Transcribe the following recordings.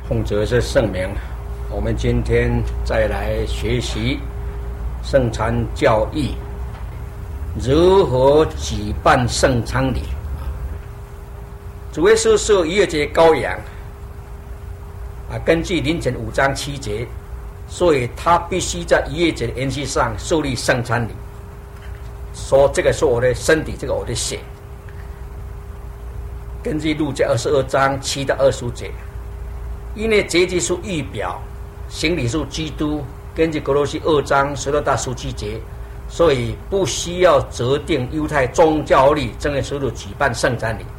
奉主是圣名，我们今天再来学习圣餐教义，如何举办圣餐礼。主耶稣是逾越节羔羊根据林前5章7节，所以他必须在逾越节的筵席上设立圣餐礼，说这个是我的身体，这个我的血。根据路加22章7到25节，因为节期是预表，行礼是基督。根据哥罗西2章16到17节，所以不需要择定犹太宗教历正月16日举办圣餐礼。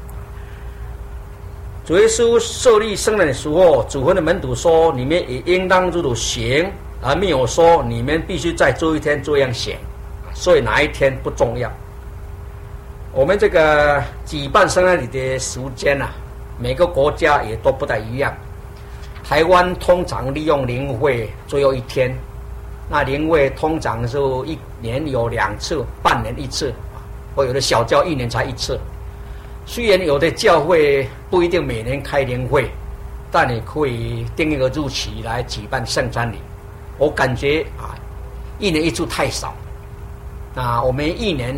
主耶稣设立圣餐的时候，主婚的门徒说：“你们也应当如此行，而没有说你们必须在这一天这样行。”所以哪一天不重要。我们这个举办圣餐礼的时间每个国家也都不太一样。台湾通常利用灵会最后一天，那灵会通常是1年有2次，半年1次，或有的小教1年才1次。虽然有的教会不一定每年开灵会，但你可以定一个日期来举办圣餐礼。我感觉1年1次太少，那我们1年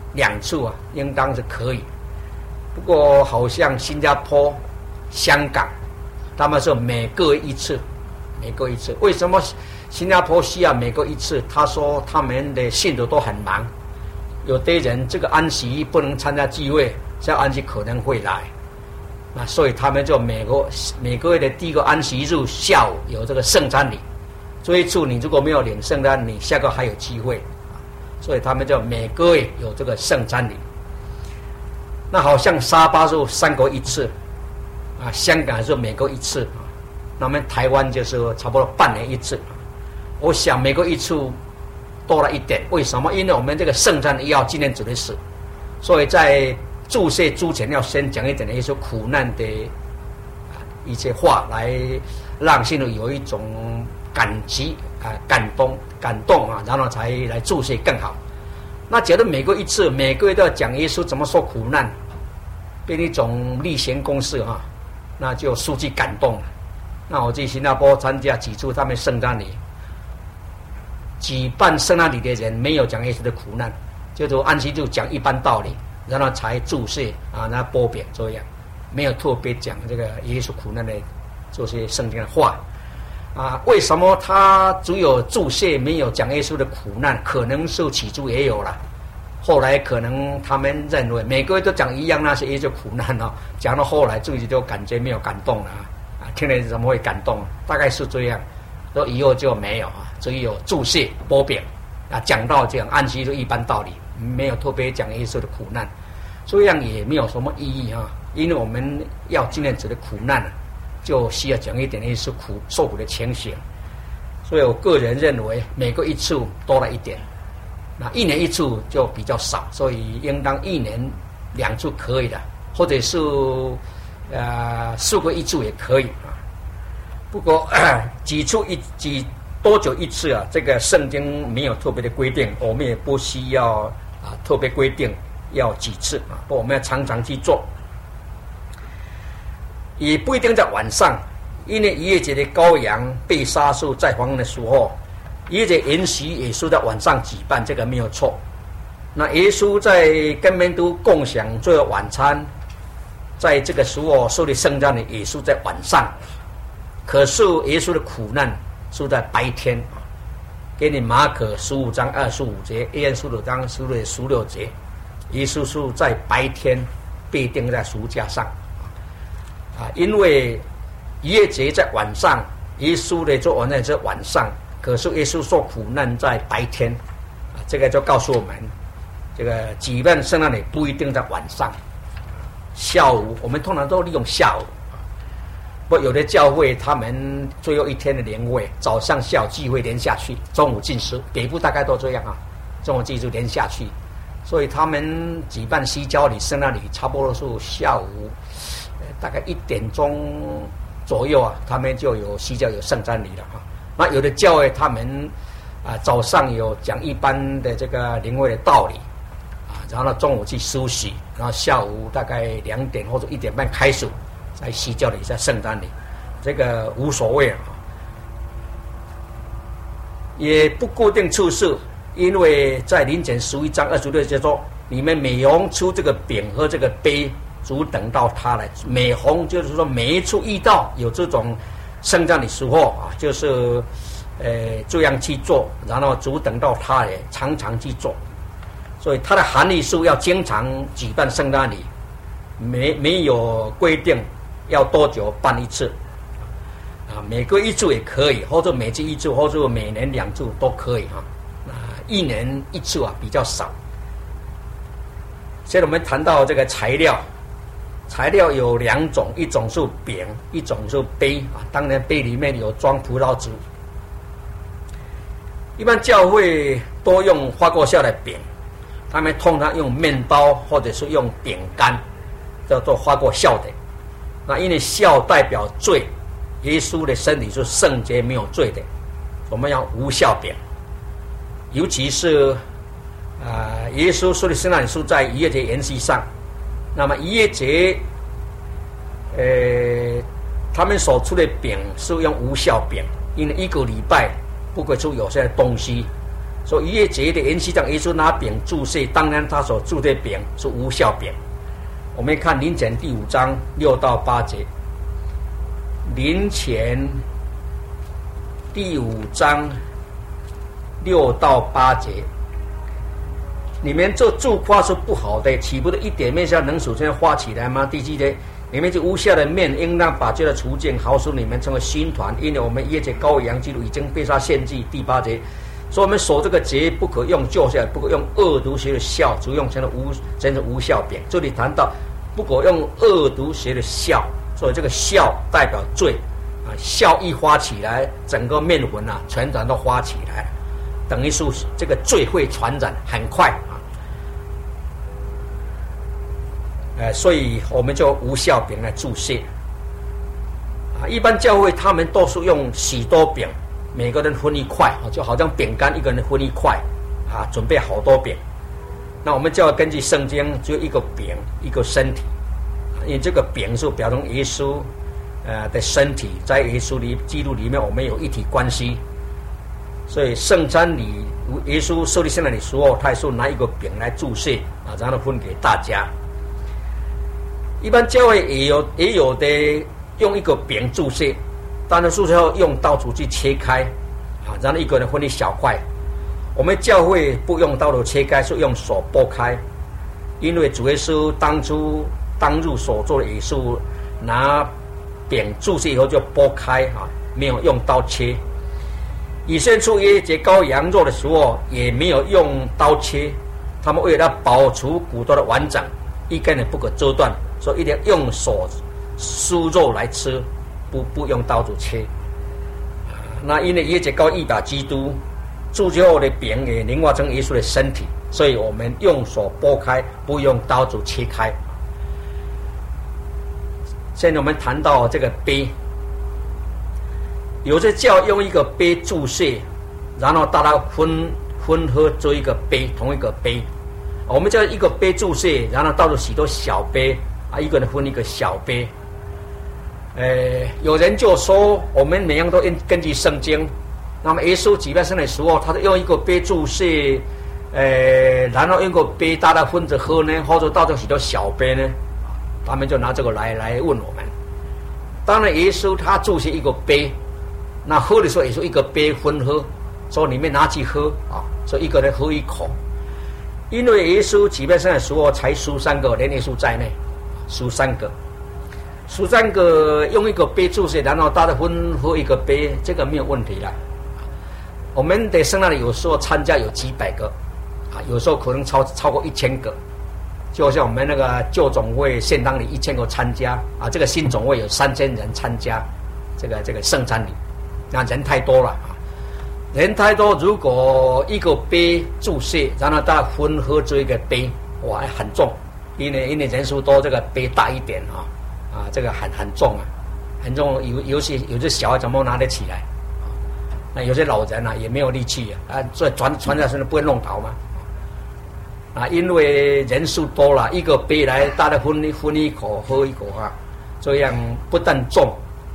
2次应当是可以。不过好像新加坡、香港，他们是每个月1次，每个月1次。为什么新加坡需要每个月1次？他说他们的信徒都很忙，有的人这个安息不能参加聚会，下安息可能会来，那所以他们就每个月的第一个安息日下午有这个圣餐礼。这一次你如果没有领圣餐，你下个还有机会，所以他们就每个月有这个圣餐礼。那好像沙巴是3个月1次，香港是每个月1次，那么台湾就是差不多半年1次。我想每个月1次多了一点，为什么？因为我们这个圣餐要纪念主的死，所以在注释之前要先讲一点一些苦难的一些话，来让信徒有一种感激感动然后才来注释更好。那假如每个月1次，每个月都要讲耶稣怎么受苦难，变一种例行公事那就失去感动了。那我去新加坡参加几次他们圣诞礼，举办圣诞礼的人没有讲耶稣的苦难，就安息就讲一般道理，然后才注释那褒贬这样，没有特别讲这个耶稣苦难的这些圣经的话为什么他只有注释没有讲耶稣的苦难？可能是起初也有了，后来可能他们认为每个月都讲一样那些耶稣苦难讲到后来自己就感觉没有感动了听了怎么会感动？大概是这样，说以后就没有只有注释褒贬讲到这样安息就一般道理，没有特别讲耶稣的苦难，这样也没有什么意义因为我们要纪念主的苦难就需要讲一点耶稣受苦的情形。所以我个人认为每个1次多了一点，那1年1次就比较少，所以应当1年2次可以的，或者是4个月1次也可以不过几多久1次这个圣经没有特别的规定，我们也不需要特别规定要几次我们要常常去做。也不一定在晚上，因为逾越节的羔羊被杀是在黄昏的时候，逾越节筵席也是在晚上举办，这个没有错。那耶稣在跟门徒共享最后晚餐，在这个时候设立圣餐的也是在晚上，可是耶稣的苦难是在白天。给你马可15章25节，约翰15章16节，耶稣是在白天被钉在十字架上因为逾越节在晚上，耶稣的做完了在晚上，可是耶稣受苦难在白天这个就告诉我们，这个举办圣诞礼不一定在晚上，下午我们通常都利用下午。不，有的教会他们最后一天的灵会，早上下午聚会连下去，中午进食，北部大概都这样中午聚会连下去，所以他们举办西教礼圣诞礼差不多是下午大概1点钟左右他们就有西教有圣餐礼了那有的教会他们早上有讲一般的这个灵会的道理然后中午去休息，然后下午大概2点或者1点半开始在西教礼在圣诞礼。 这个无所谓啊，也不固定次数，因为在林前11章26节说，你们每逢出这个饼和这个杯，主等到他来。每逢就是说每一处遇到有这种圣诞的时候啊，就是这样去做，然后主等到他来，常常去做。所以它的含义是要经常举办圣诞礼，没有规定要多久办一次，啊，每个一次也可以，或者每季一次，或者每年2次都可以啊。1年1次啊比较少。现在我们谈到这个材料，材料有2种，一种是饼，一种是杯啊。当然杯里面有装葡萄汁。一般教会多用发过酵的饼。他们通常用面包或者是用饼干，叫做发过酵的。那因为酵代表罪，耶稣的身体是圣洁没有罪的，我们要无酵饼。尤其是耶稣说的圣诞树在逾越节筵席上，那么逾越节他们所出的饼是用无酵饼，因为1个礼拜不可以出有些东西。所以逾越节的筵席上，耶稣拿饼祝谢，当然他所祝的饼是无酵饼。我们看林前第5章6到8节，林前第5章6到8节，你们这祝夸是不好的，岂不是一点面下能首先发起来吗？第7节，你们这无酵的面，应当把这个除尽，好使你们成为新团，因为我们逾越节羔羊基督已经被杀献祭。第8节。所以我们守这个节，不可用旧酵，不可用恶毒邪的酵，只用成了无酵饼。这里谈到不可用恶毒邪的酵，所以这个酵代表罪啊，酵一发起来，整个面粉啊全然都发起来，等于是这个罪会传染很快啊。所以我们就无酵饼来祝谢啊。一般教会他们都是用许多饼。每个人分1块，就好像饼干，一个人分1块，啊，准备好多饼。那我们就要根据圣经，只有一个饼，一个身体，因为这个饼是表征耶稣的身体，在耶稣基督里面，我们有一体关系。所以圣餐礼，耶稣设立圣餐礼的时候，他也是拿一个饼来祝谢啊，然后分给大家。一般教会也有的用一个饼祝谢。当然，是要用刀子去切开，啊，然后一个人分一小块。我们教会不用刀子切开，是用手剥开，因为主耶稣当日所做的也是拿饼祝谢以后就剥开啊，没有用刀切。以色列出逾越节羔羊肉的时候，也没有用刀切，他们为了保持骨头的完整，一根也不可折断，所以一定要用手撕肉来吃。不用刀子切，那因为逾越节羔预表基督，祝节后的饼也凝化成耶稣的身体，所以我们用手剥开，不用刀子切开。现在我们谈到这个杯，有些教用一个杯祝谢，然后大家分喝这一个杯，同一个杯。我们叫一个杯祝谢，然后倒入许多小杯啊，一个人分一个小杯。有人就说我们每样都根据圣经，那么耶稣举办圣的时候，他是用一个杯祝谢，然后用一个杯大家分着喝呢，或者倒着许多小杯呢？他们就拿这个来问我们。当然，耶稣他祝谢一个杯，那喝的时候也是一个杯分喝，所以里面拿去喝啊，所以一个人喝1口。因为耶稣举办圣的时候才13个，连耶稣在内13个。13个用一个杯祝谢，然后大家分喝一个杯，这个没有问题了。我们的圣诞礼有时候参加有几百个，啊，有时候可能超过1000个。就像我们那个旧总会献堂礼1000个参加，啊，这个新总会有3000人参加，这个圣餐礼，那人太多了啊，人太多，如果一个杯祝谢，然后大家分喝这一个杯，哇，很重，因为人数多，这个杯大一点啊。这个很重啊，很重。有些小孩怎么拿得起来？那有些老人啊也没有力气啊，所以传在身上不会弄倒嘛。啊，因为人数多了，一个杯来大家分一口喝一口啊，这样不但重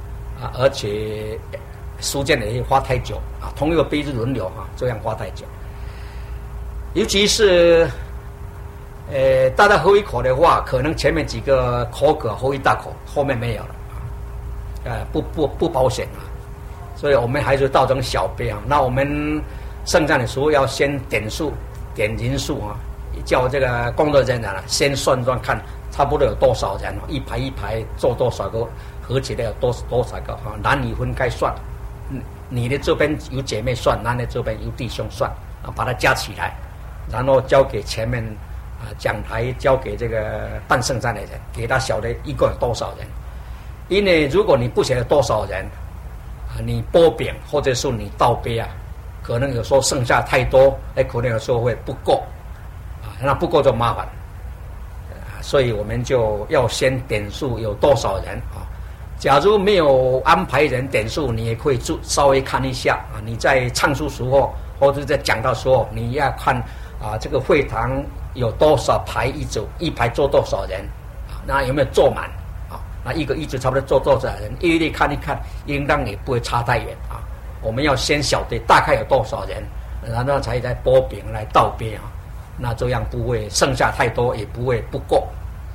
而且时间也花太久啊，同一个杯子轮流啊，这样花太久。尤其是大家喝一口的话，可能前面几个口渴喝一大口，后面没有了，不保险啊。所以我们还是倒成小杯啊。那我们圣餐的时候要先点数、点人数啊，叫这个工作人员啊先算算看，差不多有多少人啊，一排一排做多少个，合起来有多少个啊，男女分开算。你的这边由姐妹算，男的这边由弟兄算啊，把它加起来，然后交给前面讲台，交给这个办圣餐的人，给他晓得一共有多少人。因为如果你不晓得多少人啊，你拨饼或者是你倒杯啊，可能有时候剩下太多，可能有时候会不够啊，那不够就麻烦所以我们就要先点数有多少人啊。假如没有安排人点数，你也可以稍微看一下啊。你在唱书时候或者在讲到时候，你要看啊，这个会堂有多少排一组，一排坐多少人啊？那有没有坐满啊？那一个一组差不多坐多少人？一律看一看，应当也不会差太远啊。我们要先晓得大概有多少人，然后才来拨饼来倒杯啊。那这样不会剩下太多，也不会不够。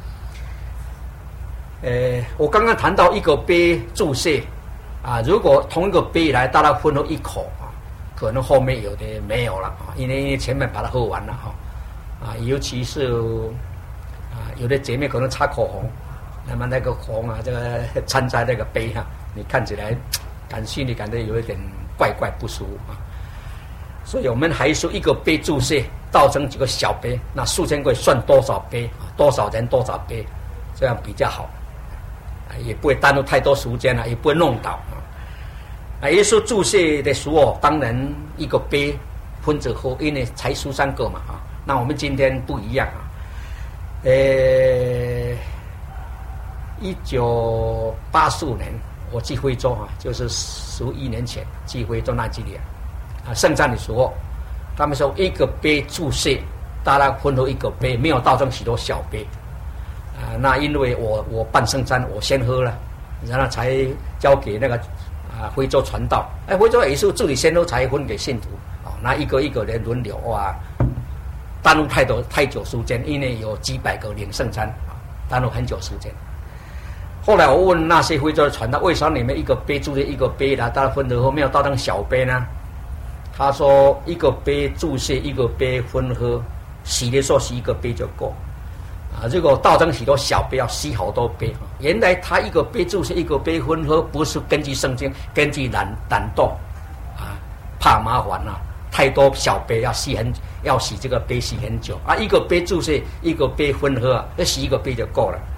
我刚刚谈到一个杯注释啊，如果同一个杯来，大家分了一口啊，可能后面有的没有了啊，因为前面把它喝完了啊，尤其是有的姐妹可能擦口红，那么那个红啊，这个掺在那个杯上，你看起来心里感觉有一点怪怪不舒服啊，所以我们还是一个杯注释倒成几个小杯，那数千个算多少杯啊，多少人多少杯，这样比较好。也不会耽误太多时间了，也不会弄倒耶稣注释的时候，当然一个杯分着喝，因为才13个嘛啊。那我们今天不一样啊。1984年我去非洲啊，就是11年前去非洲那几年啊，圣餐的时候，他们说一个杯注释，大家分喝一个杯，没有倒成许多小杯。那因为我办圣餐，我先喝了，然后才交给那个非洲传道。非洲也是自己先喝，才分给信徒那一个一个人轮流哇，耽误太久时间，因为有几百个领圣餐耽误很久时间。后来我问那些非洲的传道，为什么你们一个杯注释一个杯来，大家分着喝，没有倒成小杯呢？他说一个杯注释一个杯分喝，洗的时候洗一个杯就够。如果倒成许多小杯，要洗好多杯。原来他一个杯注释一个杯分喝，不是根据圣经，根据懒惰怕麻烦太多小杯要洗这个杯洗很久一个杯注释一个杯分喝要洗一个杯就够了。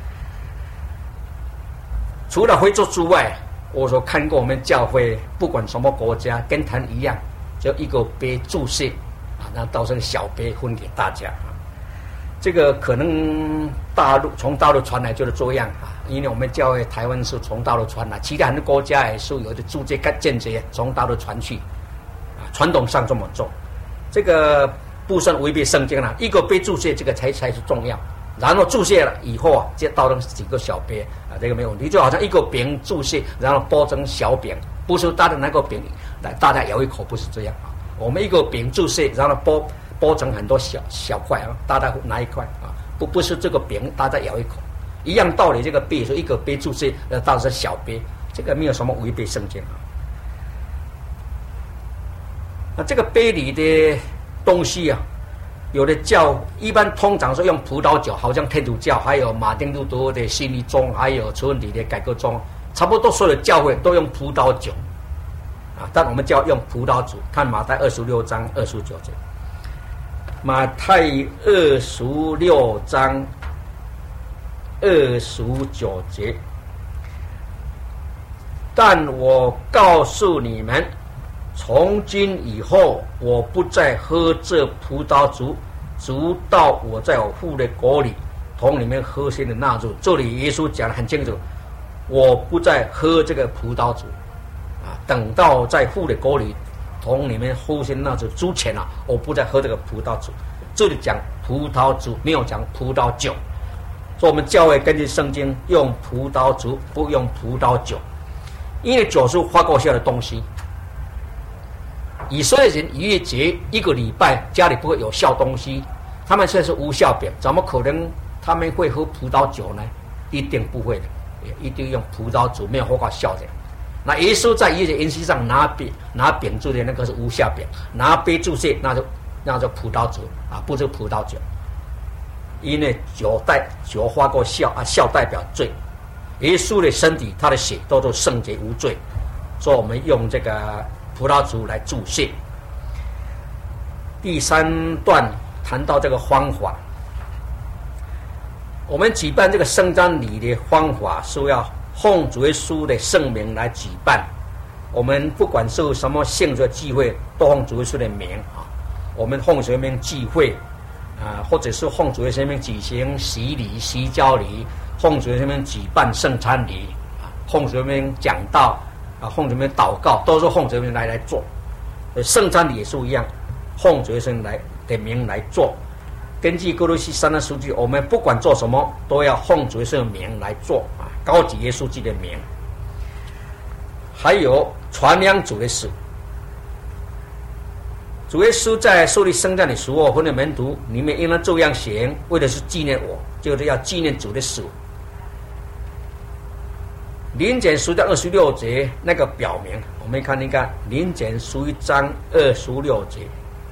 除了非洲之外，我所看过我们教会不管什么国家跟他一样，就一个杯注释那倒成小杯分给大家。这个可能从大陆传来就是这样因为我们教会台湾是从大陆传来，其他很多国家也是有的注解见解从大陆传去传统上这么做，这个不算违背圣经了。一个杯注释这个才是重要，然后注释了以后再倒成几个小杯这个没有问题。就好像一个饼注释，然后剥成小饼，不是大的那个饼来大家咬一口，不是这样我们一个饼注释，然后剥成很多小块大家拿一块不是这个饼大家咬一口，一样道理。这个杯是一个杯注释，倒成小杯，这个没有什么违背圣经那这个杯里的东西有的一般通常是用葡萄酒，好像天主教还有马丁路德的新理宗，还有慈恩里的改革宗，差不多所有的教会都用葡萄酒但我们就要用葡萄酒。看马太26章29节。马太26章29节，但我告诉你们，从今以后，我不再喝这葡萄酒，直到我在我父的国里同你们喝新的那日。这里耶稣讲得很清楚，我不再喝这个葡萄酒等到在父的国里同你们喝新那日之前我不再喝这个葡萄酒。这里讲葡萄酒，没有讲葡萄酒。所以我们教会根据圣经用葡萄酒，不用葡萄酒。 因为酒是发过酵的东西。以色列人逾越节1个礼拜家里不会有酵东西，他们现在是无酵饼，怎么可能他们会喝葡萄酒呢？一定不会的，一定用葡萄酒，没有发过酵的。那耶稣在逾越节筵席上拿饼祝谢，那个是无酵饼；拿杯祝谢，那就葡萄酒啊，不是葡萄酒。因为酒发过酵啊，酵代表罪。耶稣的身体，他的血都是圣洁无罪，所以我们用这个葡萄酒来祝谢。第3段谈到这个方法，我们举办这个圣餐礼的方法是要奉主耶稣的圣名来举办。我们不管是什么性质的聚会，都奉主耶稣的名啊。我们奉主耶稣的名聚会或者是奉主耶稣的名举行洗礼、洗脚礼，奉主耶稣的名举办圣餐礼奉主耶稣的名讲道奉主耶稣的名祷告，都是奉主耶稣的名来做。圣餐礼也是一样，奉主耶稣的名来做。根据哥罗西3的数据，我们不管做什么，都要奉主耶稣的名来做高举耶稣基督的名。还有传扬主的事。主耶稣在受立圣餐的时候，分的门徒，你们应当这样行，为的是纪念我，就是要纪念主的死。林检10章26节那个表明，我们看一看林检11章26节，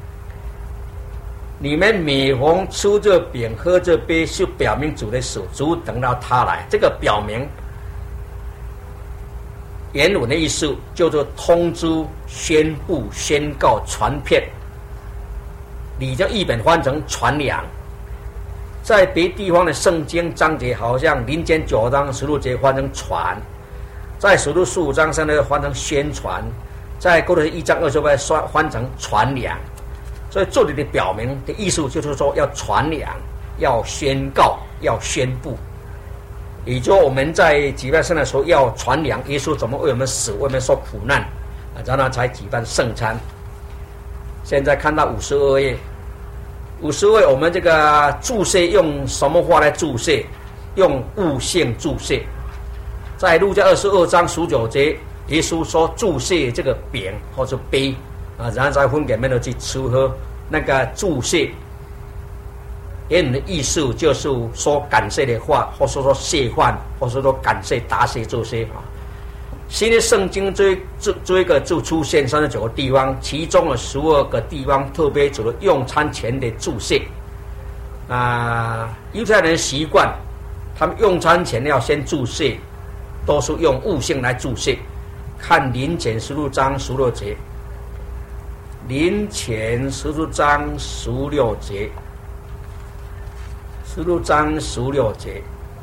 你们每逢吃这饼喝这杯，是表明主的死，主等到他来。这个表明原文的意思叫做通知、宣布、宣告、传遍。你将译本翻成传扬。在别地方的圣经章节，好像林间9章16节翻成传，在使徒15章3节翻成宣传，在哥罗西1章28翻成传扬。所以这里的表明的意思就是说要传扬、要宣告、要宣布。也就我们在举办圣餐的时候要传扬耶稣怎么为我们死，为我们受苦难然后才举办圣餐。现在看到52页，52页我们这个注释用什么话来注释？用悟性注释。在路加22章19节，耶稣说注释这个饼或者杯然后再分给门徒去吃喝。那个注释原文的意思就是说感谢的话，或是说谢饭，或是说感谢答谢这些新的圣经这个就出现39个地方，其中的12个地方特别指了用餐前的注释犹太人习惯他们用餐前要先注释，都是用悟性来注释。看林前16章16节，林前16章16节，16章16节，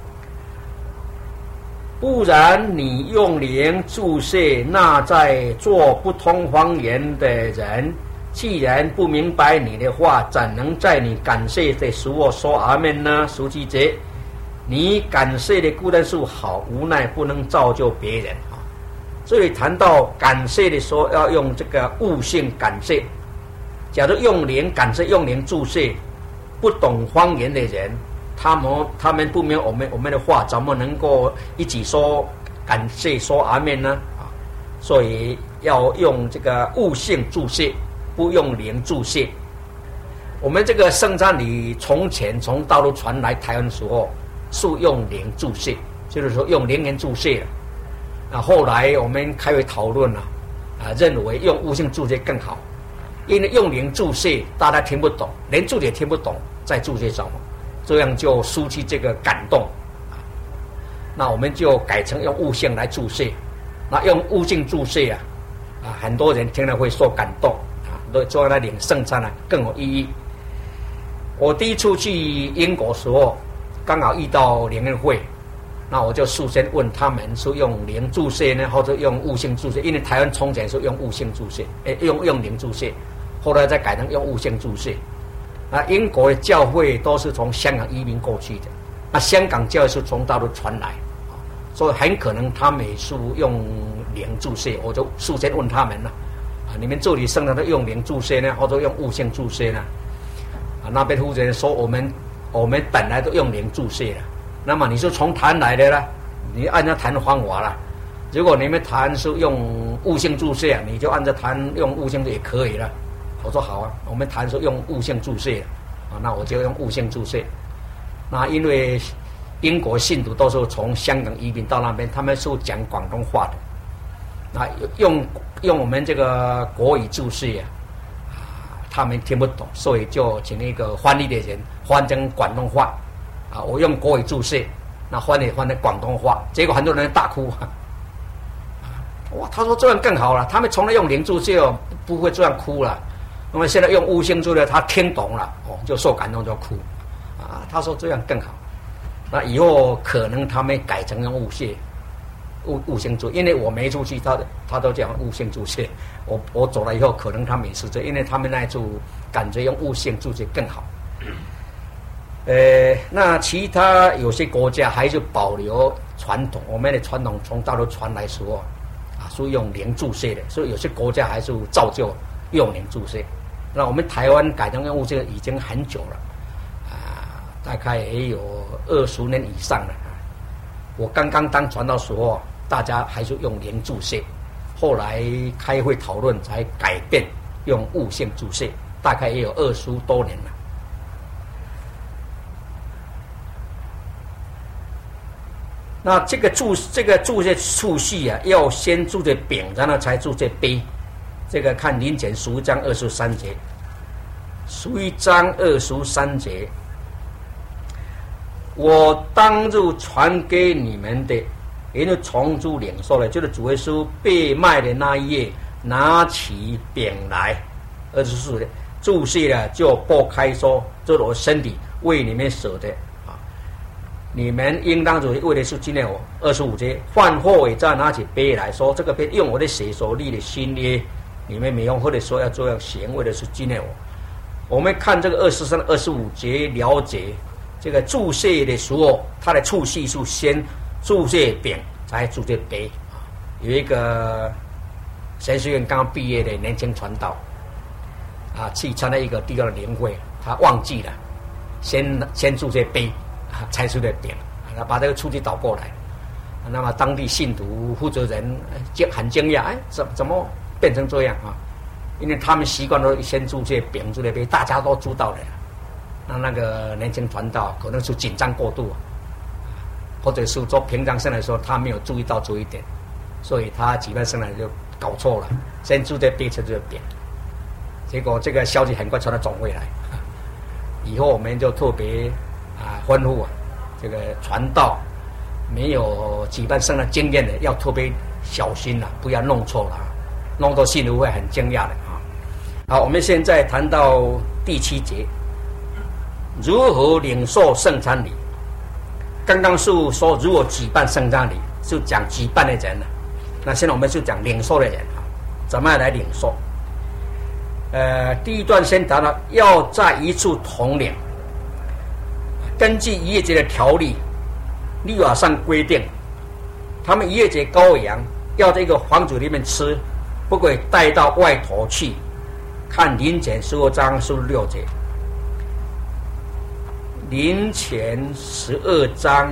不然你用灵注释那在做不通方言的人，既然不明白你的话，怎能在你感谢的时候说阿们呢？17节，你感谢的固然是好，无奈不能造就别人这里谈到感谢的时候要用这个悟性感谢。假如用灵感谢，用灵注释，不懂方言的人，他们不明我们的话，怎么能够一起说感谢说阿们呢？所以要用这个悟性注释，不用灵注释。我们这个圣餐礼从前从大陆传来台湾的时候，是用灵注释，就是说用灵言注释后来我们开会讨论认为用悟性注释更好，因为用灵注释大家听不懂，连注解听不懂，再注释什么？这样就失去这个感动那我们就改成用悟性来注释。那用悟性注释很多人听了会受感动做来领圣餐更有意义。我第一次去英国的时候，刚好遇到联恩会，那我就事先问他们是用灵注释呢，或者用悟性注释？因为台湾从前是用悟性注释，用灵注释，后来再改成用悟性注释。英国的教会都是从香港移民过去的，香港教会是从大陆传来，所以很可能他们也是用灵注释。我就事先问他们你们这里圣餐都用灵注释呢，或者用悟性注释呢？那边负责人说我们本来都用灵注释的。那么你是从谈来的啦，你按照谈方法啦， 如果你们谈是用悟性注射，你就按照谈用悟性也可以了。我说好啊，我们谈说用悟性注射啊，那我就用悟性注射。那因为英国信徒都是从香港移民到那边，他们是讲广东话的，那用我们这个国语注释他们听不懂，所以就请那个翻译的人翻成广东话啊，我用国语注释，那翻成广东话，结果很多人大哭哇，他说这样更好了，他们从来用灵注释不会这样哭了，那么现在用悟性注释，他听懂了就受感动就哭啊，他说这样更好。那以后可能他们改成用悟性注，因为我没出去，他都讲悟性注释。我走了以后，可能他们也是这，因为他们那就感觉用悟性注释更好。那其他有些国家还是保留传统，我们的传统从大陆传来说是用灵注射的，所以有些国家还是照旧用灵注射。那我们台湾改成用悟性已经很久了。大概也有20年以上了。我刚刚当传道时候，大家还是用灵注射，后来开会讨论才改变用悟性注射，大概也有20多年了。那这个注射次序要先注射丙，然后才注射杯。这个看林前11章23节，11章23节。我当日传给你们的，因为从主领受了，就是主耶稣被卖的那一夜，拿起饼来，24的注释了，就剥开说：“这是我身体为你们舍的啊！你们应当为的是纪念我。”25节，饭后也再拿起杯来说：“这个杯用我的血所立的新约，你们没用或者说要这样行，为的是纪念我。”我们看这个23、25节了解。这个注射的时候，它的次序是先注射饼，才注射杯。有一个神学院刚刚毕业的年轻传道，去参加一个地方的联会，他忘记了，先注射杯，才注射饼，他把这个次序倒过来。那么当地信徒负责人很惊讶，怎么变成这样啊？因为他们习惯都先注射饼，注射杯，大家都知道的。那个年轻传道可能是紧张过度，或者是做平常生的时候他没有注意到这一点，所以他举办生来就搞错了，先注射杯才注射饼，结果这个消息很快传到总会来，以后我们就特别吩咐这个传道没有举办生的经验的要特别小心不要弄错了，弄到信徒会很惊讶的好，我们现在谈到第7节。如何领受圣餐礼？刚刚是说如何举办圣餐礼，是讲举办的人那现在我们就讲领受的人怎么样来领受？第一段先谈到要在一处同领，根据逾越节的条例，律法上规定，他们逾越节羔羊要在一个房子里面吃，不可以带到外头去。看林前15章16节。林前12章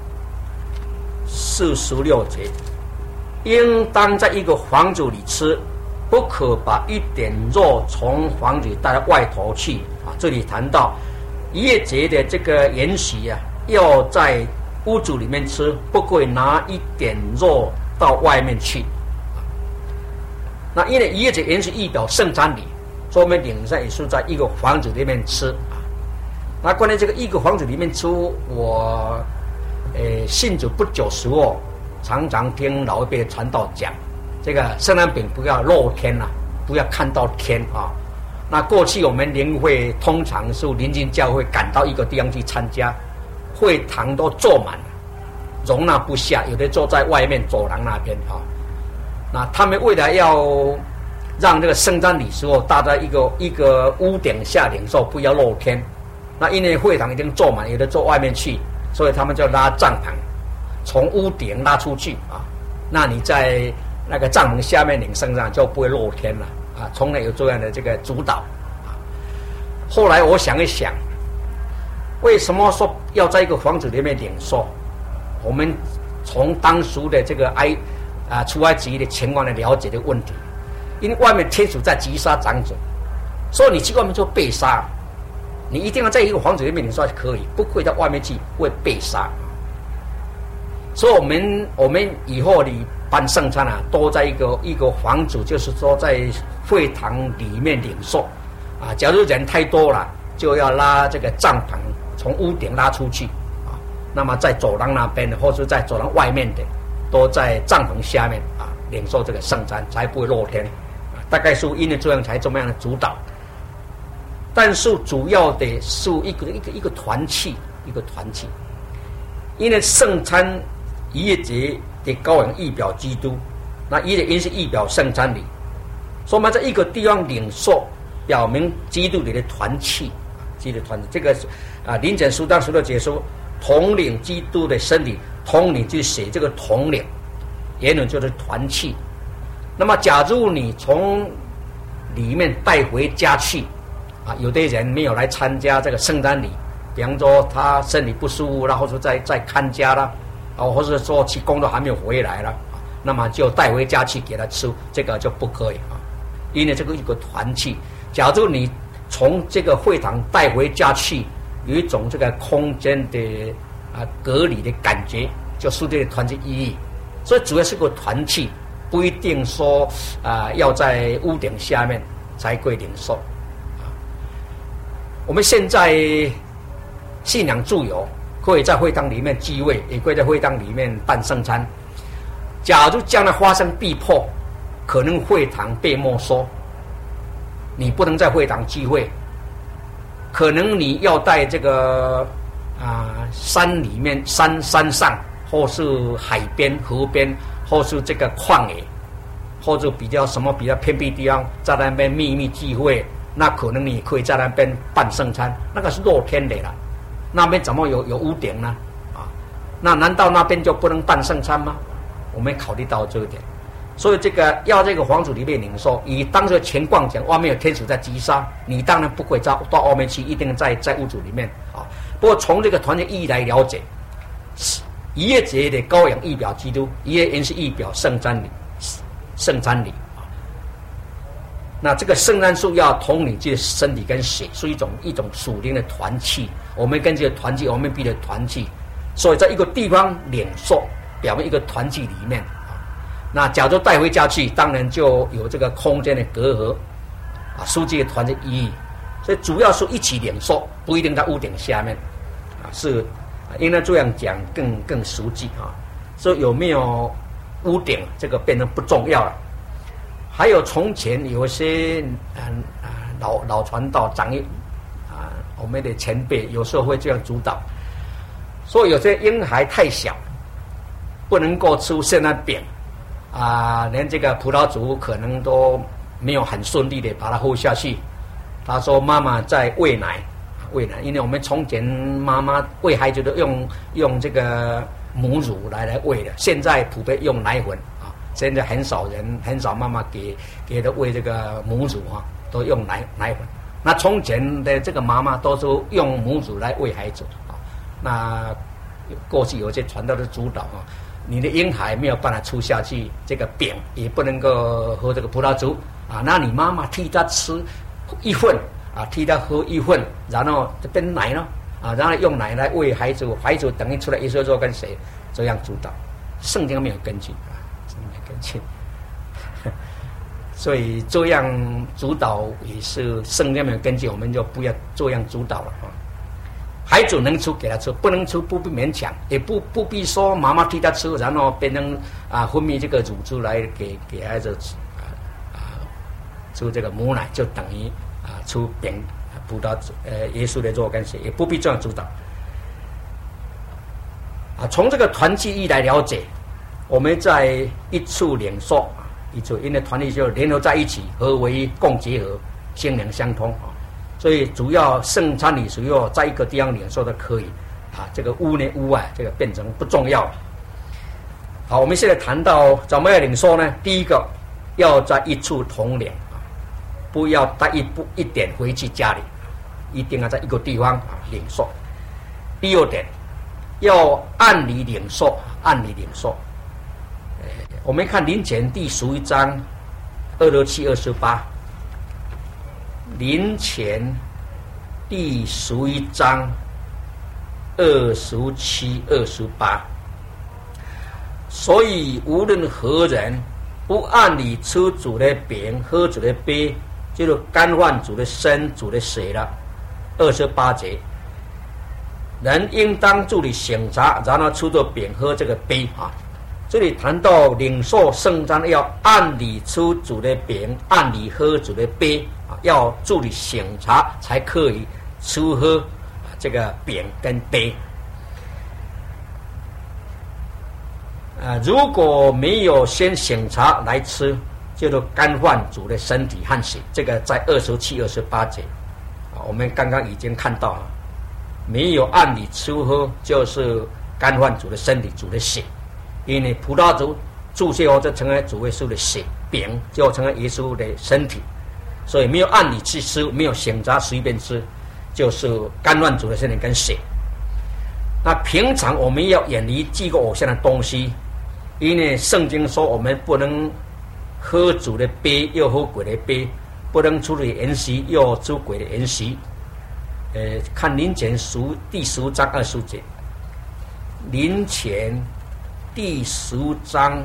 46节，应当在一个房子里吃，不可把一点肉从房子带到外头去这里谈到逾越节的这个筵席要在屋子里面吃，不可以拿一点肉到外面去那因为逾越节筵席预表圣餐礼，所以我们领受也是在一个房子里面吃那关于这个一个房子里面吃，我信主不久时候，常常听老一辈的传道讲，这个圣餐饼不要露天不要看到天那过去我们灵会通常是邻近教会赶到一个地方去参加，会堂都坐满了，容纳不下，有的坐在外面走廊那边那他们为了要让这个圣餐礼时候大家一个屋顶下领受，不要露天。那因为会堂已经坐满，有的坐外面去，所以他们就拉帐篷，从屋顶拉出去那你在那个帐篷下面领圣餐就不会露天了从来有这样的这个主导后来我想一想，为什么说要在一个房子里面领受？我们从当时的这个出埃及的情况来了解的问题。因为外面天鼠在击杀长者，所以你去外面做被杀，你一定要在一个房子里面领受可以，不可以到外面去会被杀。所以我们以后你办圣餐啊，都在一个房子，就是说在会堂里面领受啊。假如人太多了，就要拉这个帐篷从屋顶拉出去啊。那么在走廊那边的，或是在走廊外面的，都在帐篷下面啊领受这个圣餐，才不会露天啊。大概是因为这样才这么样的主导，但是主要的是一个团契，一个团契，因为圣餐。逾越节的羔羊预表基督，那逾越节是预表圣餐礼，所以我们在一个地方领受，表明基督里的团契，基督团契。这个林前书当16节说，统领基督的身体，统领就写这个统领，原文就是团契。那么，假如你从里面带回家去，啊，有的人没有来参加这个圣餐礼，比方说他身体不舒服啦，或者在看家啦。或者说去工作还没有回来了，那么就带回家去给他吃，这个就不可以啊，因为这个一个团契。假如你从这个会堂带回家去，有一种这个空间的隔离的感觉，就是这个团契意义。所以主要是个团契，不一定说要在屋顶下面才可以领受啊。我们现在信仰自由。可以在会堂里面聚会，也可以在会堂里面办圣餐。假如将来发生逼迫，可能会堂被没收，你不能在会堂聚会，可能你要在这个山里面、山上，或是海边、河边，或是这个旷野，或者比较偏僻地方，在那边秘密聚会，那可能你可以在那边办圣餐，那个是露天的了。那边怎么有屋顶呢？啊，那难道那边就不能办圣餐吗？我们考虑到这一点，所以这个要这个房子里面领受，以当时的情况讲，外面有天使在击杀，你当然不会到外面去，一定在屋子里面啊。不过从这个团契意义来了解，逾越节的羔羊预表基督，逾越节是预表圣餐礼，啊。那这个圣餐树要统领这身体跟血，是一种属灵的团契。我们跟这个团契，我们必须团契，所以在一个地方领受，表明一个团契里面啊。那假如带回家去，当然就有这个空间的隔阂啊，书记的团契意义。所以主要是一起领受，不一定在屋顶下面啊，是应该这样讲更实际啊。所以有没有屋顶，这个变成不重要了。还有从前有些老传道长辈我们的前辈有时候会这样主导，所以有些婴孩太小，不能够吃圣餐饼连这个葡萄酒可能都没有很顺利的把它喝下去。他说妈妈在喂奶，因为我们从前妈妈喂孩子都用这个母乳来喂的，现在普遍用奶粉啊，现在很少妈妈给他喂这个母乳啊，都用奶粉。那从前的这个妈妈都是用母乳来喂孩子啊。那过去有些传道的主导啊，你的婴孩没有办法吃下去这个饼，也不能够喝这个葡萄酒啊，那你妈妈替他吃一份啊，替他喝一份，然后这边奶呢啊，然后用奶来喂孩子，孩子等于出来耶稣说跟谁这样主导，圣经没有根据啊，没有根据。所以这样主导也是圣经没有根据，我们就不要这样主导了啊。孩子能吃给他吃，不能吃不必勉强，也不必说妈妈替他吃，然后变成分泌这个乳汁来给孩子吃吃这个母奶，就等于吃饼葡萄耶稣的肉跟血，也不必这样主导从这个团契意义来了解，我们在一处领受。因为团体就联合在一起，合为一，共结合，心灵相通所以主要圣餐礼主要在一个地方领受的可以这个屋内屋外这个变成不重要。好，我们现在谈到怎么样领受呢？第一个要在一处同领不要带一点回去家里，一定要在一个地方领受。第二点，要按理领受， 我们看林前第11章267、28，林前第11章27、28。所以无论何人不按理吃主的饼，喝主的杯，就是干犯主的身、主的血了。28节，人应当注意省察，然后吃这饼，喝这个杯啊。这里谈到领受圣餐要按理吃主的饼，按理喝主的杯啊，要注意省察才可以吃喝这个饼跟杯。如果没有先省察来吃，就干犯主的身体和血。这个在27、28节我们刚刚已经看到了，没有按理吃喝，就是干犯主的身体、主的血。因为葡萄酒注泻后就成为主耶稣的血，饼就成为耶稣的身体，所以没有按理去吃，没有省察随便吃，就是干犯主的身体跟血。那平常我们要远离祭过偶像的东西，因为圣经说我们不能喝主的杯又喝鬼的杯，不能出筵席又出鬼的筵席。看林前第15章20节，林前第15章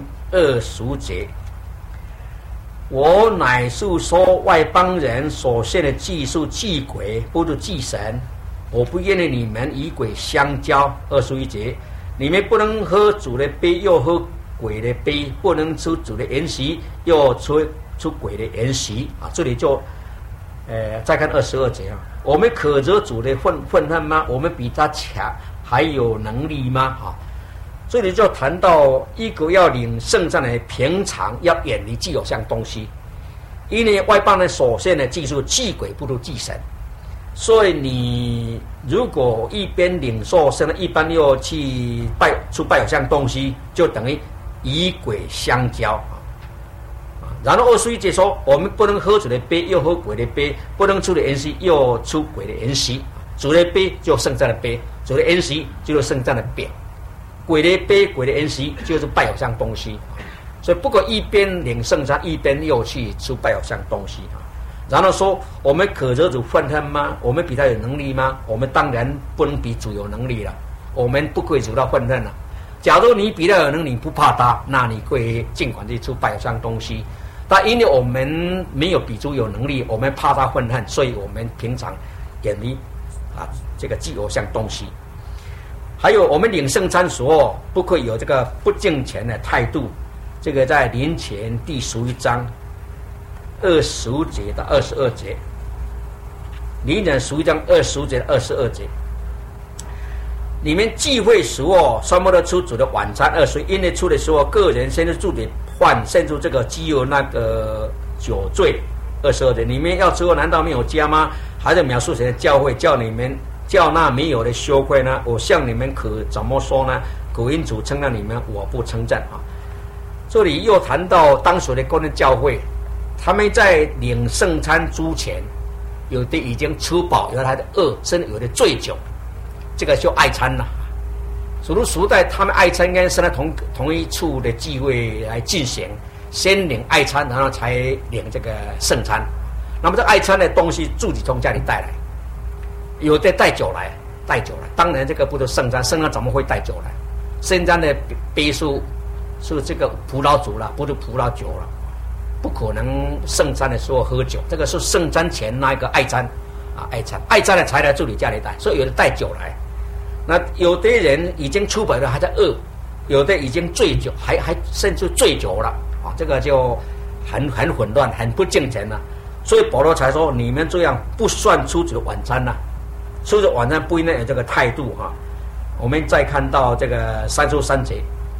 20节，我乃是说外邦人所献的祭是祭鬼，不是祭神。我不愿意你们与鬼相交。21节，你们不能喝主的杯又喝鬼的杯，不能出主的筵席又出鬼的筵席啊。这里就再看22节啊，我们可惹主的愤恨吗？我们比他强还有能力吗？啊，这里就谈到一个要领圣餐的平常要远离祭偶像东西，因为外邦人所献的祭是祭鬼，不如祭神。所以你如果一边领受圣餐，一般又去拜偶像东西，就等于与鬼相交。然后21节说，我们不能喝主的杯又喝鬼的杯，不能出的筵席又出鬼的筵席。主的杯就圣餐的杯，主的筵席就是圣餐的饼。鬼的杯、鬼的筵席就是拜偶像东西。所以不可一边领圣餐，一边又去吃拜偶像东西。然后说，我们可惹主愤恨吗？我们比他有能力吗？我们当然不能比主有能力了，我们不可以主到愤恨了。假如你比他有能力，你不怕他，那你可以尽管去出拜偶像东西。但因为我们没有比主有能力，我们怕他愤恨，所以我们平常远离这个祭偶像东西。还有我们领圣餐时候，不可以有这个不敬虔的态度。这个在林前第11章25节到22节，林前11章25节到22节，你们聚会时候，算不得出主的晚餐20，因为出的时候，个人先是住的饭，献出这个鸡肉那个酒醉。22节，你们要吃后难道没有加吗？还是描述谁的教会叫你们叫那没有的羞愧呢？我向你们可怎么说呢？可因主称赞你们，我不称赞啊。这里又谈到当时的哥林教会，他们在领圣餐之前，有的已经吃饱，有的还在饿，甚至有的醉酒，这个就爱餐了。时代他们爱餐应该是在同一处的聚会来进行，先领爱餐，然后才领这个圣餐。那么这爱餐的东西自己从家里带来，有的带酒来。当然这个不是圣餐，圣餐怎么会带酒来？圣餐的杯数是这个葡萄酒了，不是葡萄酒了，不可能圣餐的时候喝酒。这个是圣餐前那一个爱餐啊，爱餐的才来自己家里带，所以有的带酒来。那有的人已经出本了还在饿，有的已经醉酒，还甚至醉酒了啊，这个就很混乱，很不敬虔了。所以保罗才说，你们这样不算出主的晚餐了。出主晚餐不应该有这个态度哈。我们再看到这个33节，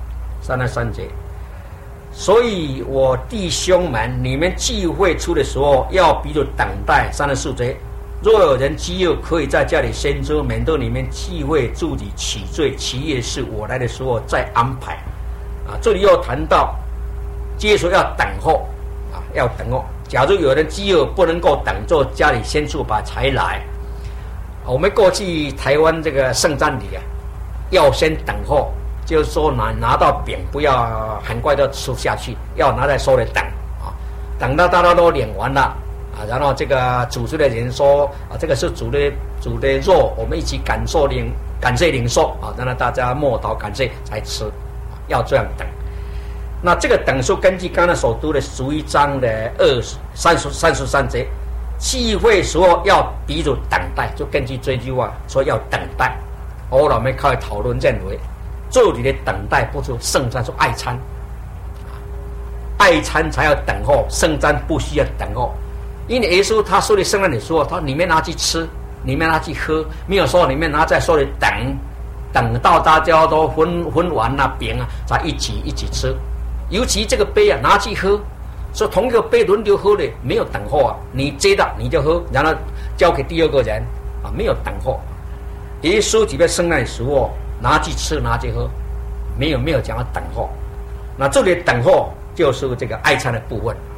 所以我弟兄们，你们聚会出的时候要彼此等待。34节，若有人饥饿，可以在家里先吃，免得你们聚会自己起罪，其余是我来的时候再安排。啊，这里又谈到接着要等候啊，要等候。假如有人饥饿不能够等，就家里先吃吧才来。我们过去台湾这个圣餐礼啊，要先等候， 就是说拿到饼不要很快就吃下去，要拿在手里等啊，等到大家都领完了啊，然后这个主持的人说啊，这个是主的肉，我们一起感谢领受啊，让大家默祷感谢才吃，要这样等。那这个等数根据刚才所读的11章的33节，聚会时候要彼此等待，就根据这句话说要等待。后来我们开始讨论认为，这里的等待不是圣餐，是爱餐，爱餐才要等候，圣餐不需要等候。因为耶稣他说的圣餐里说，他你们拿去吃，你们拿去喝，没有说你们拿在手里等到大家都分完了饼啊，才一起吃。尤其这个杯啊，拿去喝，说同一个杯轮流喝的，没有等候啊，你接到你就喝，然后交给第二个人啊，没有等候。耶稣举办圣诞的时候，拿去吃拿去喝，没有讲要等候。那这里等候就是这个爱餐的部分。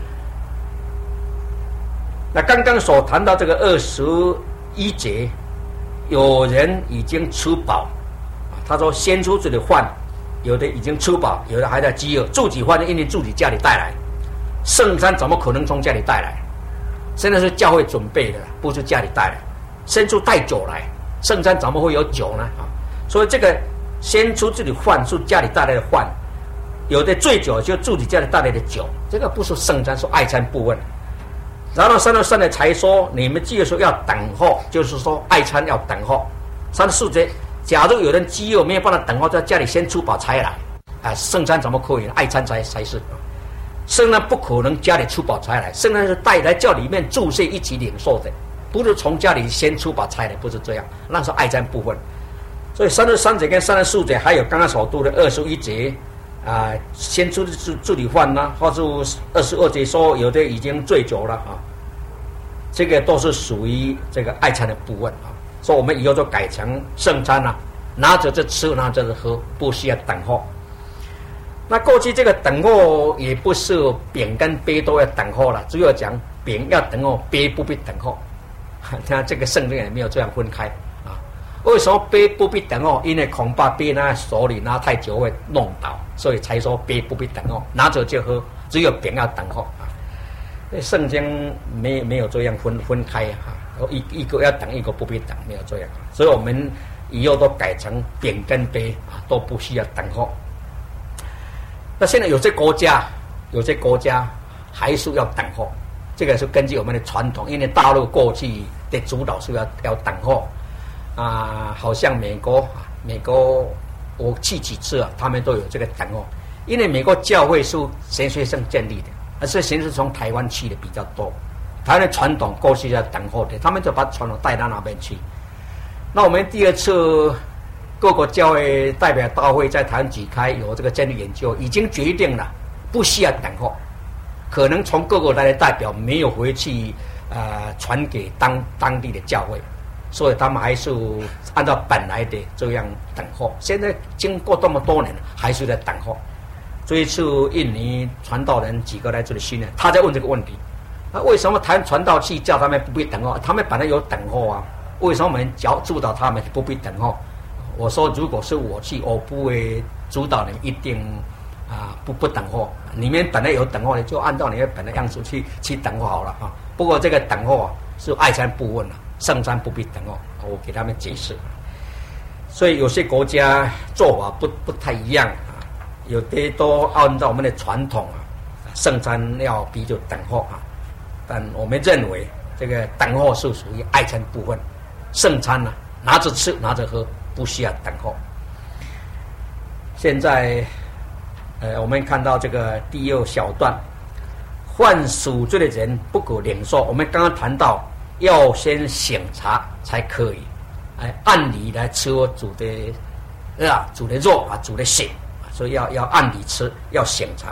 那刚刚所谈到这个21节，有人已经吃饱，他说先出去的饭，有的已经吃饱，有的还在饥饿，自己饭因为自己家里带来，圣餐怎么可能从家里带来？现在是教会准备的，不是家里带来。先出带酒来，圣餐怎么会有酒呢？啊，所以这个先出去的饭是家里带来的饭，有的醉酒就自己家里带来的酒，这个不是圣餐，是爱餐部分。然后33节才说，你们记得说要等候，就是说爱餐要等候。34节，假如有人饥饿没有办法等候，在家里先吃饱才来，啊，圣餐怎么可以？爱餐才是。圣餐不可能家里吃饱才来，圣餐是带来教里面注释一起领受的，不是从家里先吃饱才来，不是这样，那是爱餐部分。所以33节跟34节，还有刚刚所读的21节。先出自己饭啦，或者22节说有的已经醉酒了啊，这个都是属于这个爱餐的部分啊。所以我们以后就改成圣餐啊，拿着就吃，拿着就喝，不需要等候。那过去这个等候也不是饼跟杯都要等候了，只有讲饼要等候，杯不必等候。看这个圣经也没有这样分开啊。为什么杯不必等候？因为恐怕杯拿在手里拿太久会弄倒，所以才说杯不必等候，拿着就喝，只有饼要等候啊。圣经没有这样分开啊，一个要等，一个不必等，没有这样。所以我们以后都改成饼跟杯啊，都不需要等候。那现在有些国家还是要等候，这个是根据我们的传统，因为大陆过去的主导是要等候。好像美国我去几次啊，他们都有这个等候，因为美国教会是神学生建立的，而且神是从台湾去的比较多，台湾的传统过去要等候的，他们就把传统带到那边去。那我们第二次各个教会代表大会在台湾举开有这个建立研究，已经决定了不需要等候，可能从各个来的代表没有回去传给当地的教会。所以他们还是按照本来的这样等候。现在经过这么多年，还是在等候。这一次印尼传道人几个来这里训练，他在问这个问题：为什么台湾传道去叫他们不必等候？他们本来有等候啊，为什么我们主导他们不必等候？我说，如果是我去，我不会主导你们一定不等候。你们本来有等候的，就按照你们本来样子去等候好了啊。不过这个等候是爱餐部分了。圣餐不必等候，我给他们解释。所以有些国家做法不太一样啊，有的都按照我们的传统啊，圣餐要比较等候啊。但我们认为这个等候是属于爱餐部分，圣餐呢拿着吃拿着喝，不需要等候。现在我们看到这个第二小段，犯赎罪的人不可领受。我们刚刚谈到。要先醒茶才可以，按理来吃煮的肉啊，煮的血，所以要按理吃，要醒茶。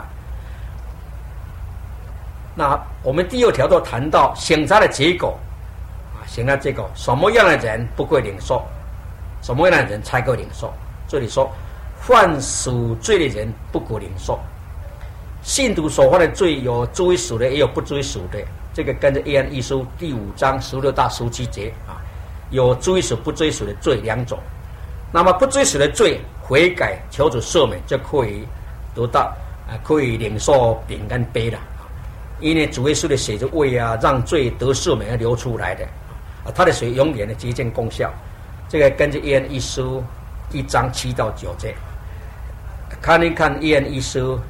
那我们第二条都谈到醒茶的结果，醒茶结果什么样的人不会领受，什么样的人才可以领受？这里说，犯赎罪的人不可领受。信徒所犯的罪有追赎的，也有不追赎的。这个跟着约翰一书第5章16到17节啊，有追赎不追赎的罪两种。那么不追赎的罪， 悔改，求主赦免，就可以得到可以领受饼跟杯了。因为主耶稣的血就为让罪得赦免而流出来的，他的水永远的洁净功效。这个根据约翰一书1章7到9节，看一看约翰一书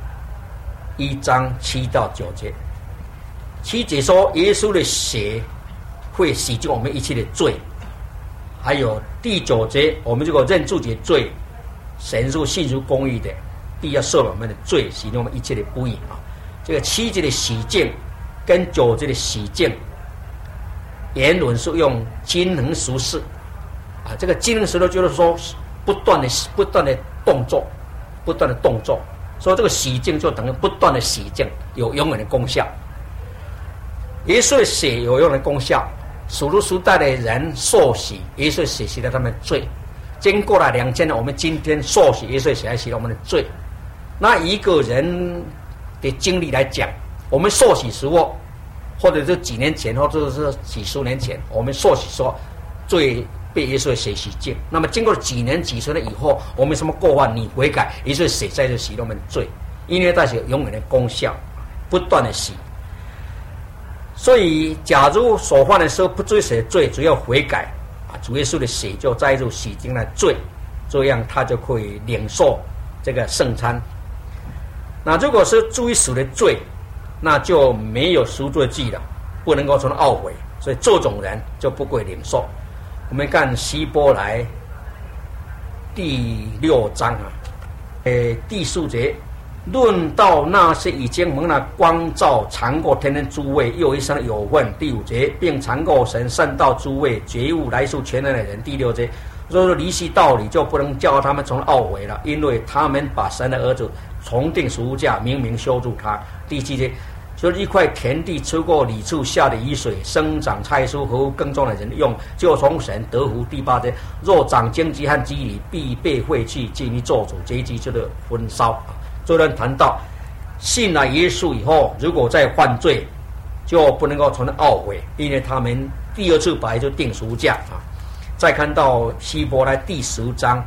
1章7到9节。7节说耶稣的血会洗净我们一切的罪，还有第9节，我们如果认自己的罪，神是信实公义的，必要赦免我们的罪，洗净我们一切的不义啊。这个7节的洗净跟9节的洗净，原文是用均衡熟视啊。这个均衡熟视就是说不断的动作，不断的动作，所以这个洗净就等于不断的洗净，有永远的功效。耶稣的血有永远的功效，属历时代的人受洗，耶稣的血洗了他们的罪。经过了2000年，我们今天受洗，耶稣的血来洗了我们的罪。那一个人的经历来讲，我们受洗时候，或者是几年前，或者是几十年前，我们受洗时候罪被耶稣的血洗净。那么经过几年几十年以后，我们什么过犯，你悔改，耶稣的血在这洗了我们的罪，因为它是有永远的功效，不断的洗。所以假如所犯的时候不追死的罪，只要悔改啊，主耶稣的血就在这洗净了罪，这样他就可以领受这个圣餐。那如果是追死的罪，那就没有赎罪祭了，不能够从懊悔，所以这种人就不会领受。我们看希伯来第6章第4节，论到那些已经蒙了光照、尝过天恩诸位，又一生有份。第5节，并尝过神圣道诸位觉悟来受全能的人。第6节，若是离弃道理，就不能叫他们从懊悔了，因为他们把神的儿子重定十字架，明明修筑他。第7节，就是一块田地吃过李处下的雨水，生长菜蔬和耕种的人用，就从神得福。第8节，若长荆棘和蒺藜，必被废去，尽于做主，结局就是焚烧。这段谈到信了耶稣以后，如果再犯罪，就不能够存懊悔，因为他们第2次本来就定赎价啊。再看到希伯来第10章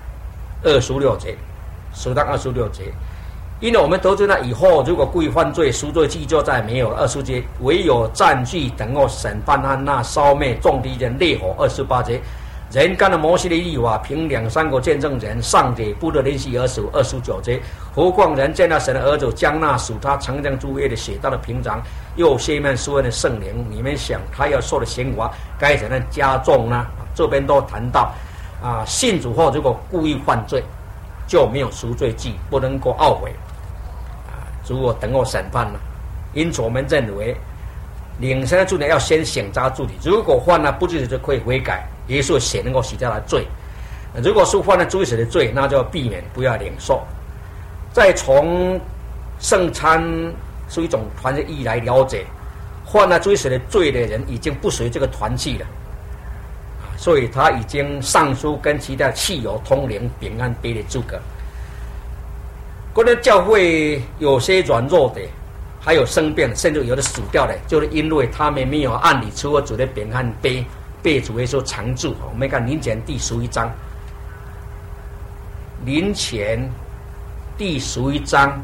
26节，10到26节，因为我们得罪了以后，如果故意犯罪，赎罪祭就再没有了。20节，唯有占据等候审判和那烧灭众敌人烈火。28节，人干了摩西的律法，凭2、3个见证人，上帝不得连续而死。29节，何况人见到神的儿子将那属他常将诸业的血到了平常，又谢曼施恩的圣灵，你们想他要受的刑罚该怎样加重呢？这边都谈到信主后如果故意犯罪，就没有赎罪祭，不能够懊悔如果等候审判了。因此我们认为领神的罪呢，要先省察自己，如果犯了不罪就可以悔改，耶稣的血能够洗掉他的罪。如果是犯了罪死的罪，那就要避免不要领受。再从圣餐是一种团的意义来了解，犯了罪死的罪的人已经不属于这个团契了，所以他已经上书跟其他契友通灵平安杯的资格。过去教会有些软弱的，还有生病，甚至有的死掉的，就是因为他们没有按理吃我主的平安杯，被主耶稣常住。我们看林前第11章，林前第11章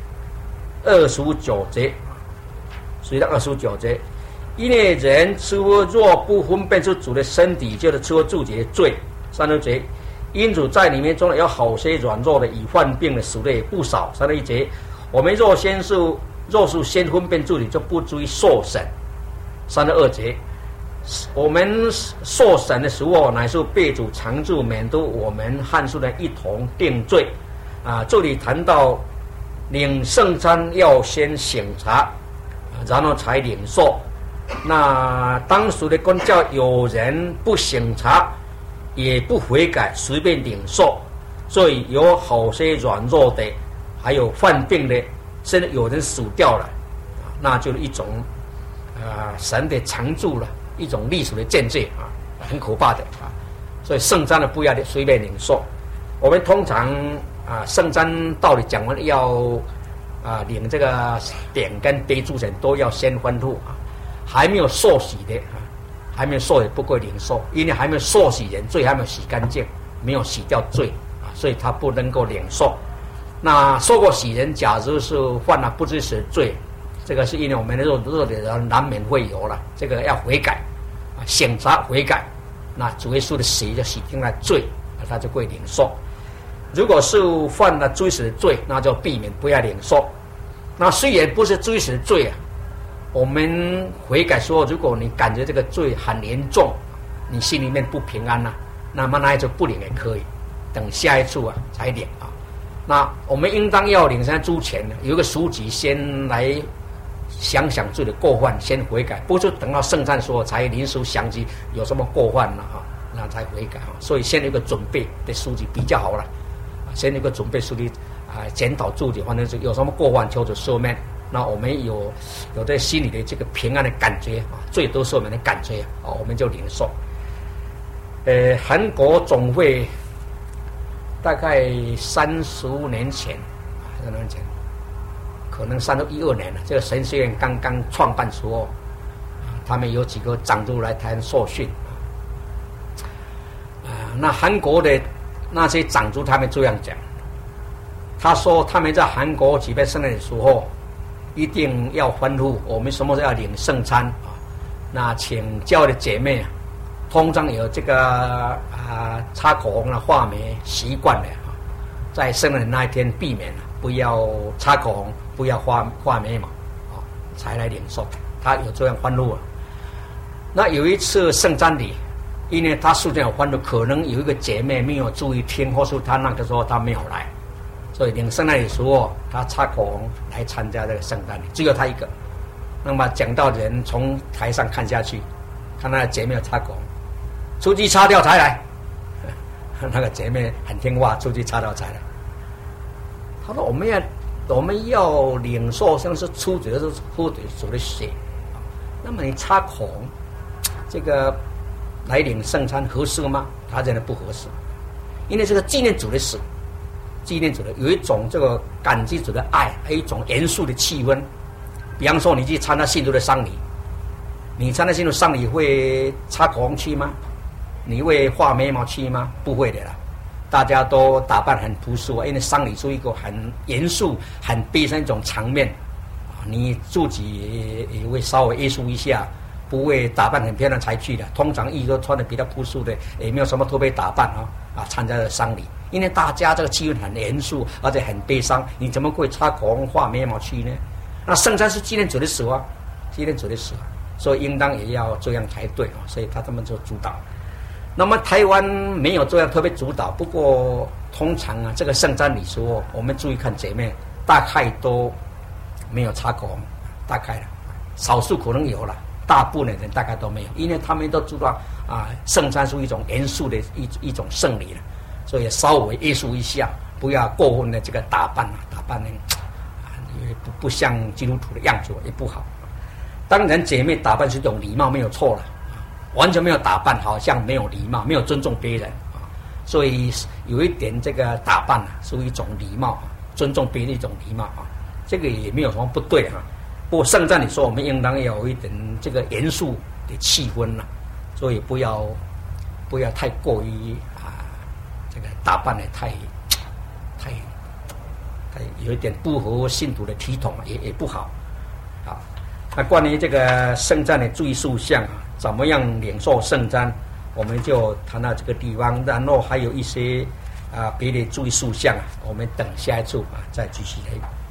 29节，11到29节，因为人吃喝若不分辨出主的身体，就是吃喝自己的罪。30节，因主在你们中有好些软弱的，已患病的死的也不少。31节，我们若是先分辨自己，就不至于受审。32节，我们受审的时候，乃是被主常住，免得我们和世人一同定罪。这里谈到领圣餐要先省察，然后才领受。那当时的公教有人不省察，也不悔改，随便领受，所以有好些软弱的，还有犯病的，甚至有人死掉了，那就是一种神的常住了，一种历史的见证很可怕的所以圣餐的不要随便领受。我们通常圣餐道理讲完要领这个饼跟杯之前都要先吩咐还没有受洗的还没有受也不会领受，因为还没有受洗人罪还没有洗干净，没有洗掉罪所以他不能够领受。那受过洗人，假如是犯了不知死的罪，这个是因为我们的肉的人难免会有了，这个要悔改醒察悔改，那主耶稣的血就洗净了罪，他就会领受。如果是犯了追死的罪，那就避免不要领受。那虽然不是追死的罪我们悔改说，如果你感觉这个罪很严重，你心里面不平安那么那一次不领也可以，等下一次才领那我们应当要领圣餐之前有一个书籍先来想想自己的过犯，先悔改，不是等到圣餐时候才临时想起有什么过犯那才悔改所以先有一个准备的书籍比较好了，先有一个准备书籍检讨自己，反正是有什么过犯求主赦免。那我们有对心里的这个平安的感觉罪得赦免的感觉我们就领受。韩国总会大概30年前可能312年了，这个神学院刚刚创办时候他们有几个长老来台湾受训那韩国的那些长老他们这样讲，他说他们在韩国举办圣诞的时候一定要欢呼，我们什么时候要领圣餐那请教会的姐妹通常有这个擦口红画眉习惯的在圣诞那一天避免不要擦口红，不要画眉毛才来领受，他有这样欢呼那有一次圣餐礼，因为他事先有欢呼，可能有一个姐妹没有注意听，或是他那个时候他没有来，所以领圣诞礼的时候他擦口红来参加这个圣诞礼，只有他一个。那么讲道的人从台上看下去，看那个姐妹有擦口红，出去擦掉才来。那个姐妹很听话，出去擦掉才来。他说我们要领受，像是出主的是喝主的血，那么你擦口红这个来领圣餐合适吗？他认为不合适，因为这个纪念主的死，纪念主的有一种这个感激主的爱，还有一种严肃的气氛。比方说你去参加信徒的丧礼，你参加信徒丧礼会擦口红去吗？你会画眉毛去吗？不会的啦，大家都打扮很朴素因为丧礼是一个很严肃很悲伤一种场面你自己也会稍微约束一下，不会打扮很漂亮才去的，通常衣都穿的比较朴素的，也没有什么特别打扮参加了丧礼，因为大家这个气氛很严肃而且很悲伤，你怎么会擦口红画眉毛去呢？那圣餐是纪念主的死纪念主的死所以应当也要这样才对所以他们就主导。那么台湾没有这样特别主导，不过通常这个圣餐礼时候我们注意看姐妹大概都没有擦口红，大概少数可能有了，大部分的人大概都没有，因为他们都知道圣餐是一种严肃的一种圣礼了，所以稍微约束一下，不要过分的这个打扮呢不像基督徒的样子也不好。当然姐妹打扮是一种礼貌没有错了，完全没有打扮好像没有礼貌，没有尊重别人所以有一点这个打扮是一种礼貌尊重别人一种礼貌这个也没有什么不对不过圣战里说我们应当要有一点这个严肃的气氛所以不要太过于这个打扮的太有一点不合信徒的体统也不好那关于这个圣餐的注意事项怎么样领受圣餐，我们就谈到这个地方，然后还有一些别的注意事项我们等下一次再继续来